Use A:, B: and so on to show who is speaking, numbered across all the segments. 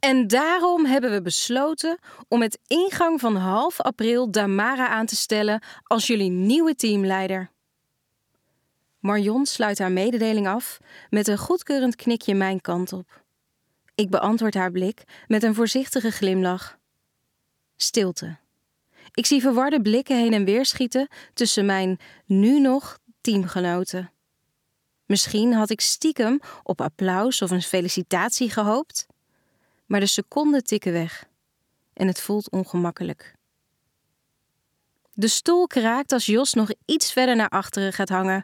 A: En daarom hebben we besloten om met ingang van half april Damara aan te stellen als jullie nieuwe teamleider. Marion sluit haar mededeling af met een goedkeurend knikje mijn kant op. Ik beantwoord haar blik met een voorzichtige glimlach. Stilte. Ik zie verwarde blikken heen en weer schieten tussen mijn nu nog teamgenoten. Misschien had ik stiekem op applaus of een felicitatie gehoopt, maar de seconden tikken weg en het voelt ongemakkelijk. De stoel kraakt als Jos nog iets verder naar achteren gaat hangen.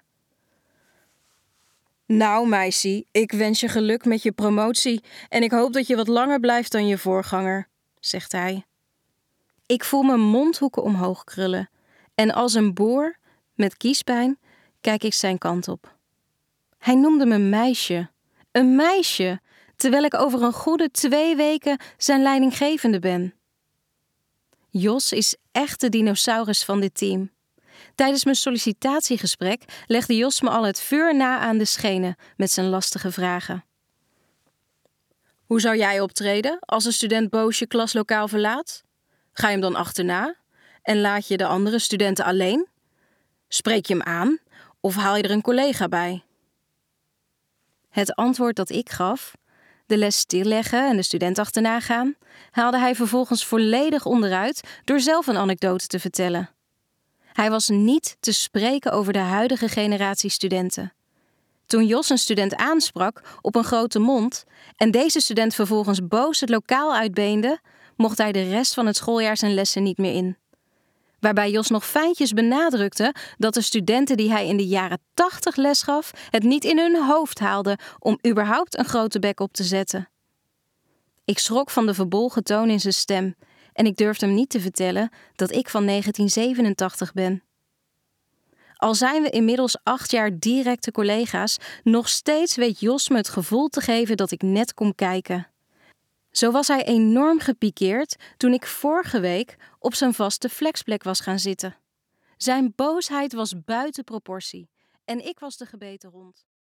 A: Nou, meisje, ik wens je geluk met je promotie en ik hoop dat je wat langer blijft dan je voorganger, zegt hij. Ik voel mijn mondhoeken omhoog krullen en als een boer met kiespijn kijk ik zijn kant op. Hij noemde me meisje, een meisje, terwijl ik over een goede 2 weken zijn leidinggevende ben. Jos is echt de dinosaurus van dit team. Tijdens mijn sollicitatiegesprek legde Jos me al het vuur na aan de schenen met zijn lastige vragen. Hoe zou jij optreden als een student boos je klaslokaal verlaat? Ga je hem dan achterna en laat je de andere studenten alleen? Spreek je hem aan of haal je er een collega bij? Het antwoord dat ik gaf, de les stilleggen en de student achterna gaan, haalde hij vervolgens volledig onderuit door zelf een anekdote te vertellen. Hij was niet te spreken over de huidige generatie studenten. Toen Jos een student aansprak op een grote mond en deze student vervolgens boos het lokaal uitbeende, mocht hij de rest van het schooljaar zijn lessen niet meer in. Waarbij Jos nog fijntjes benadrukte dat de studenten die hij in de jaren 80 les gaf het niet in hun hoofd haalden om überhaupt een grote bek op te zetten. Ik schrok van de verbolgen toon in zijn stem en ik durfde hem niet te vertellen dat ik van 1987 ben. Al zijn we inmiddels 8 jaar directe collega's, nog steeds weet Jos me het gevoel te geven dat ik net kom kijken. Zo was hij enorm gepikeerd toen ik vorige week op zijn vaste flexplek was gaan zitten. Zijn boosheid was buiten proportie en ik was de gebeten hond.